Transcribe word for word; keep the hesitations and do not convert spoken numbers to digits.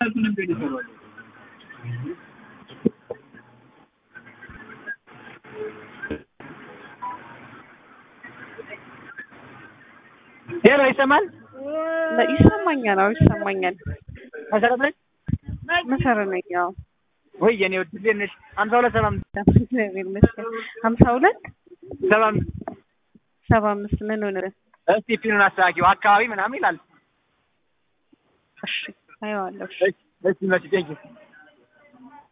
ሄሎ ይሰማል ይሰማኛል አዎ ይሰማኛል መሰረት ነሽ መሰረት ነኝ አዎ ወይ የኔ ወድ ልጅ ሀምሳ ሁለት ሰባ አምስት ሀምሳ ሁለት ሰባ አምስት ሰባ አምስት ምን ሆነ እስቲ ፒኑን አስተካኪው አካባቢ ምናምን ይላል እሺ አይዋለሁ እሺ እሺ